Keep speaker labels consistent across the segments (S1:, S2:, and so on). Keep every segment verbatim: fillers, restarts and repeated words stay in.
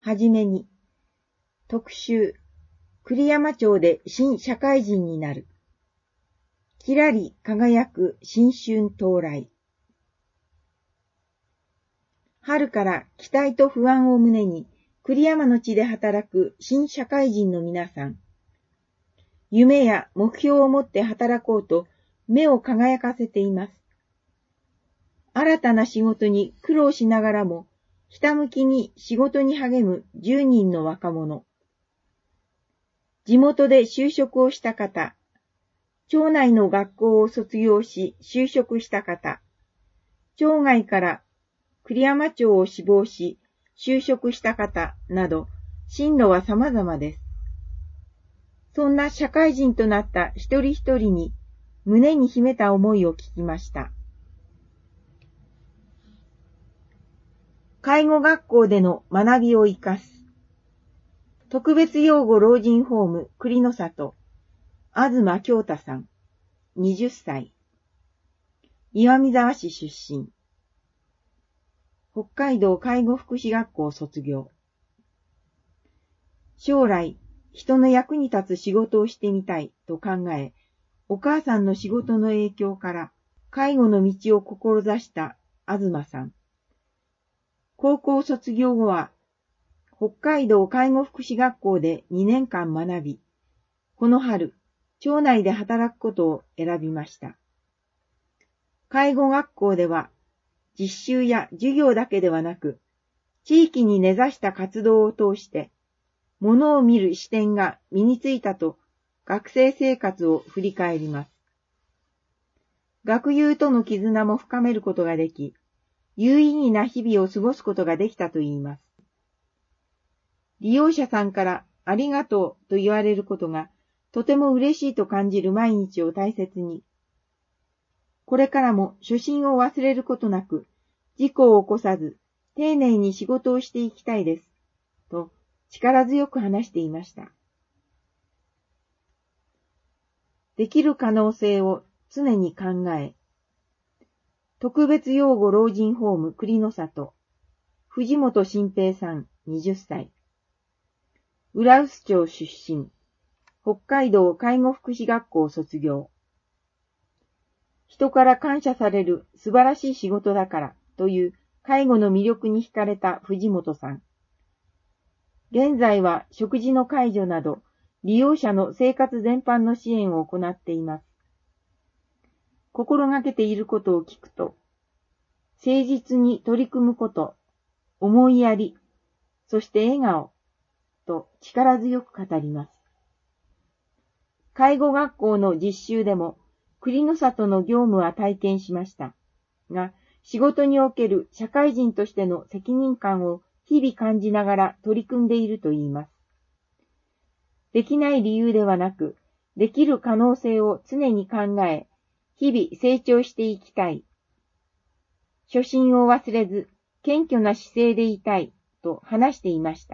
S1: はじめに、特集、栗山町で新社会人になる。きらり輝く新春到来。春から期待と不安を胸に、栗山の地で働く新社会人の皆さん。夢や目標を持って働こうと目を輝かせています。新たな仕事に苦労しながらも、ひたむきに仕事に励むじゅうにんの若者。地元で就職をした方、町内の学校を卒業し就職した方、町外から栗山町を志望し就職した方など、進路は様々です。そんな社会人となった一人一人に胸に秘めた思いを聞きました。介護学校での学びを生かす。特別養護老人ホーム栗の里、東京太さん、はたち。岩見沢市出身。北海道介護福祉学校卒業。将来、人の役に立つ仕事をしてみたいと考え、お母さんの仕事の影響から介護の道を志した東さん。高校卒業後は、北海道介護福祉学校でにねんかん学び、この春、町内で働くことを選びました。介護学校では、実習や授業だけではなく、地域に根ざした活動を通して、ものを見る視点が身についたと、学生生活を振り返ります。学友との絆も深めることができ、有意義な日々を過ごすことができたといいます。利用者さんからありがとうと言われることがとても嬉しいと感じる毎日を大切に、これからも初心を忘れることなく、事故を起こさず、丁寧に仕事をしていきたいです、と力強く話していました。できる可能性を常に考え、特別養護老人ホーム栗の里、藤本新平さん、はたち。浦臼町出身、北海道介護福祉学校卒業。人から感謝される素晴らしい仕事だからという介護の魅力に惹かれた藤本さん。現在は食事の介助など利用者の生活全般の支援を行っています。心がけていることを聞くと、誠実に取り組むこと、思いやり、そして笑顔、と力強く語ります。介護学校の実習でも、栗の里の業務は体験しました。が、仕事における社会人としての責任感を日々感じながら取り組んでいると言います。できない理由ではなく、できる可能性を常に考え、日々成長していきたい。初心を忘れず、謙虚な姿勢でいたい、と話していました。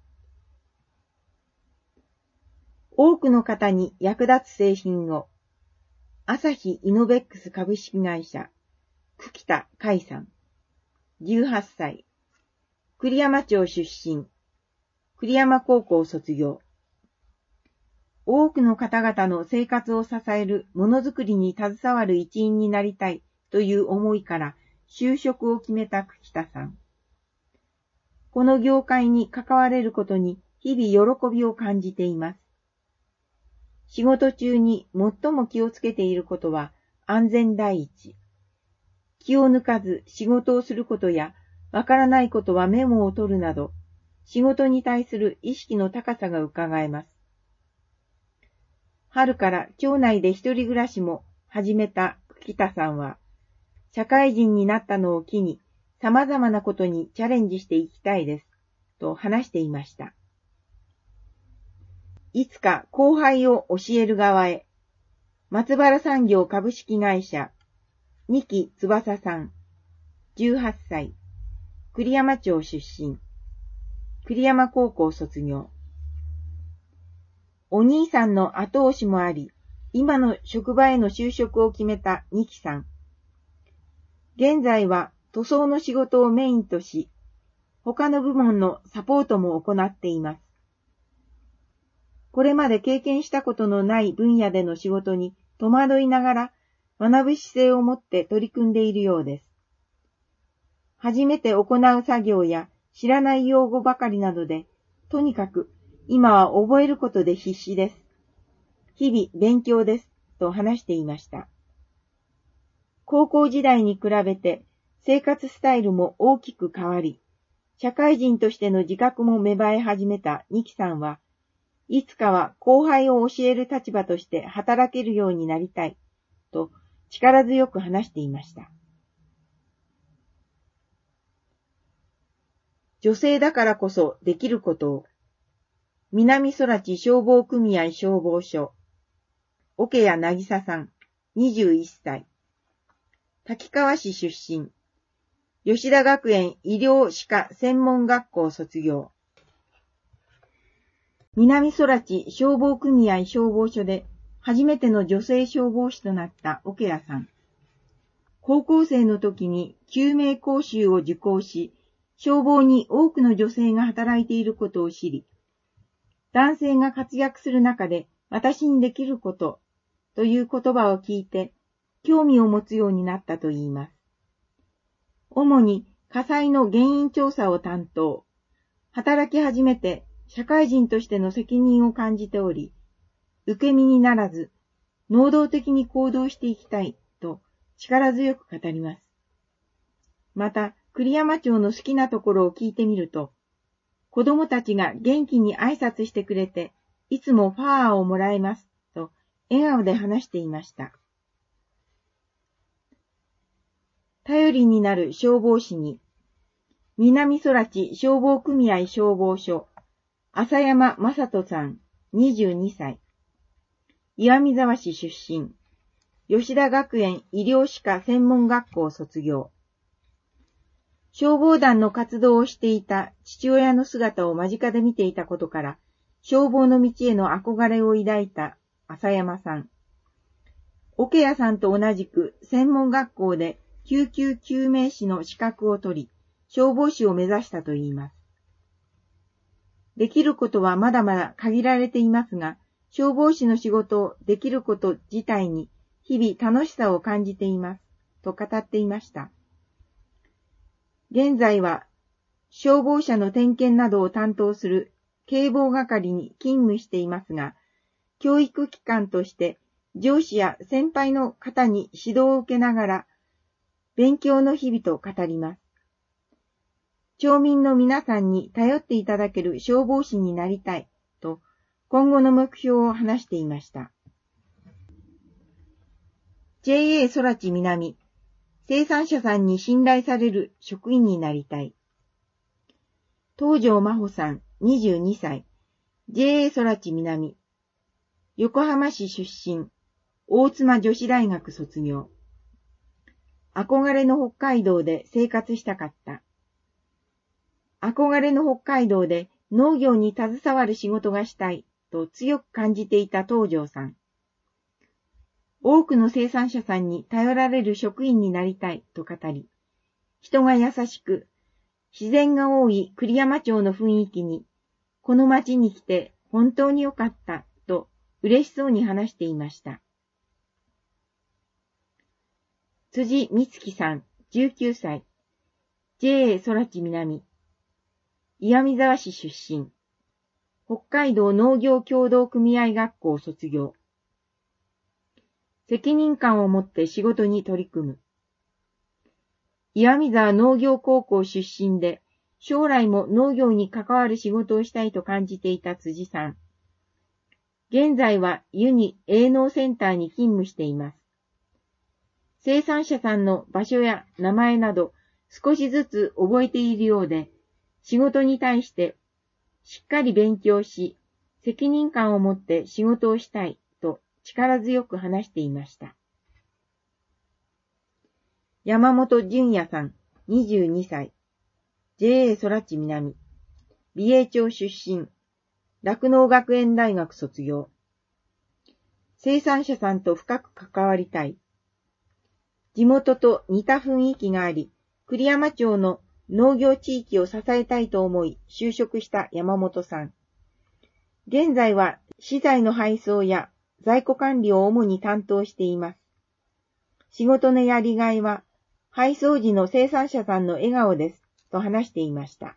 S1: 多くの方に役立つ製品を、朝日イノベックス株式会社、久田海さん、じゅうはっさい、栗山町出身、栗山高校卒業。多くの方々の生活を支えるものづくりに携わる一員になりたいという思いから就職を決めた久田さん。この業界に関われることに日々喜びを感じています。仕事中に最も気をつけていることは安全第一。気を抜かず仕事をすることや、わからないことはメモを取るなど、仕事に対する意識の高さがうかがえます。春から町内で一人暮らしも始めた久田さんは、社会人になったのを機に様々なことにチャレンジしていきたいです、と話していました。いつか後輩を教える側へ、松原産業株式会社、二木翼さん、じゅうはっさい、栗山町出身、栗山高校卒業。お兄さんの後押しもあり、今の職場への就職を決めた二木さん。現在は塗装の仕事をメインとし、 他の部門のサポートも行っています。これまで経験したことのない分野での仕事に戸惑いながら学ぶ姿勢を持って取り組んでいるようです。初めて行う作業や知らない用語ばかりなどで、とにかく今は覚えることで必死です。日々勉強です、と話していました。高校時代に比べて生活スタイルも大きく変わり、社会人としての自覚も芽生え始めたニキさんは、いつかは後輩を教える立場として働けるようになりたい、と力強く話していました。女性だからこそできることを、南空知消防組合消防署、桶谷渚さん、にじゅういっさい、滝川市出身、吉田学園医療歯科専門学校卒業。南空知消防組合消防署で初めての女性消防士となった桶谷さん。高校生の時に救命講習を受講し、消防に多くの女性が働いていることを知り、男性が活躍する中で私にできることという言葉を聞いて興味を持つようになったといいます。主に火災の原因調査を担当。働き始めて社会人としての責任を感じており、受け身にならず、能動的に行動していきたいと力強く語ります。また、栗山町の好きなところを聞いてみると、子供たちが元気に挨拶してくれて、いつもファーをもらえますと笑顔で話していました。頼りになる消防士に、南空知消防組合消防署、浅山正人さん、にじゅうにさい。岩見沢市出身。吉田学園医療歯科専門学校卒業。消防団の活動をしていた父親の姿を間近で見ていたことから、消防の道への憧れを抱いた浅山さん。桶谷さんと同じく専門学校で救急救命士の資格を取り、消防士を目指したといいます。できることはまだまだ限られていますが、消防士の仕事をできること自体に日々楽しさを感じています、と語っていました。現在は消防車の点検などを担当する警防係に勤務していますが、教育機関として上司や先輩の方に指導を受けながら、勉強の日々と語ります。町民の皆さんに頼っていただける消防士になりたいと今後の目標を話していました。ジェーエー 空知南、生産者さんに信頼される職員になりたい。東條真帆さん、にじゅうにさい、ジェーエー 空知南、横浜市出身、大妻女子大学卒業。憧れの北海道で生活したかった。憧れの北海道で農業に携わる仕事がしたいと強く感じていた東條さん。多くの生産者さんに頼られる職員になりたいと語り、人が優しく、自然が多い栗山町の雰囲気に、この町に来て本当に良かったと嬉しそうに話していました。辻美月さん、じゅうきゅうさい、ジェーエー 空知南、岩見沢市出身、北海道農業協同組合学校卒業。責任感を持って仕事に取り組む。岩見沢農業高校出身で、将来も農業に関わる仕事をしたいと感じていた辻さん。現在はユニ営農センターに勤務しています。生産者さんの場所や名前など少しずつ覚えているようで、仕事に対してしっかり勉強し、責任感を持って仕事をしたいと力強く話していました。山本淳也さん、にじゅうにさい、ジェーエー 空知南、美瑛町出身、酪農学園大学卒業。生産者さんと深く関わりたい。地元と似た雰囲気があり、栗山町の農業地域を支えたいと思い就職した山本さん。現在は資材の配送や在庫管理を主に担当しています。仕事のやりがいは配送時の生産者さんの笑顔ですと話していました。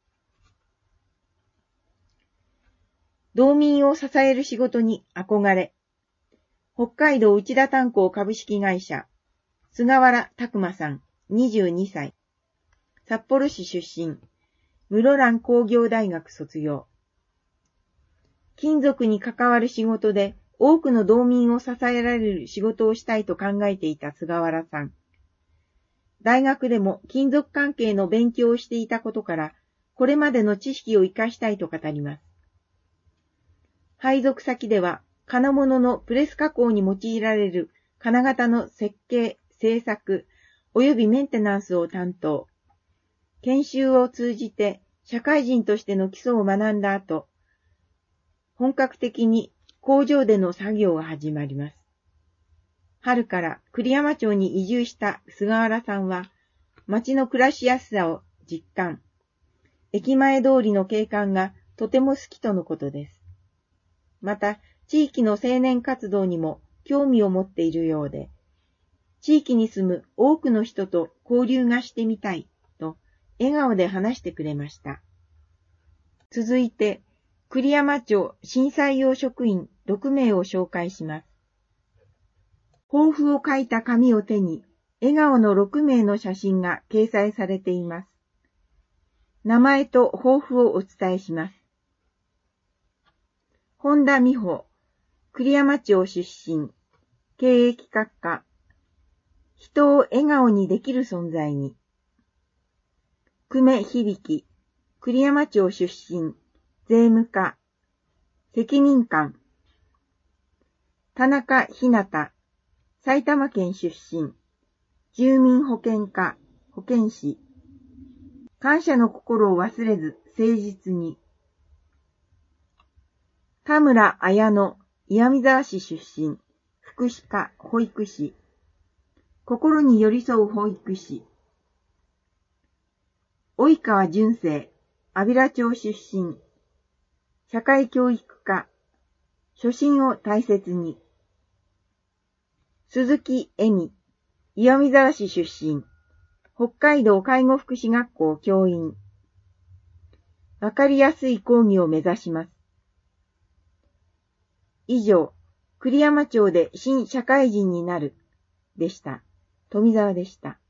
S1: 道民を支える仕事に憧れ、北海道内田炭鉱株式会社、菅原拓馬さん、にじゅうにさい、札幌市出身、室蘭工業大学卒業。金属に関わる仕事で多くの道民を支えられる仕事をしたいと考えていた菅原さん。大学でも金属関係の勉強をしていたことから、これまでの知識を活かしたいと語ります。配属先では、金物のプレス加工に用いられる金型の設計、製作、及びメンテナンスを担当。研修を通じて社会人としての基礎を学んだ後、本格的に工場での作業が始まります。春から栗山町に移住した菅原さんは、町の暮らしやすさを実感。駅前通りの景観がとても好きとのことです。また、地域の青年活動にも興味を持っているようで、地域に住む多くの人と交流がしてみたいと笑顔で話してくれました。続いて、栗山町震災用職員ろくめいを紹介します。抱負を書いた紙を手に、笑顔のろくめいの写真が掲載されています。名前と抱負をお伝えします。本田美穂、栗山町出身、経営企画課、人を笑顔にできる存在に。久米響、栗山町出身、税務課、責任感。田中ひなた、埼玉県出身、住民保険課、保健師。感謝の心を忘れず、誠実に。田村綾乃、岩見沢市出身、福祉課、保育士。心に寄り添う保育士。及川淳生、安平町出身、社会教育課、初心を大切に。鈴木恵美、岩見沢市出身、北海道介護福祉学校教員。わかりやすい講義を目指します。以上、栗山町で新社会人になる、でした。富澤でした。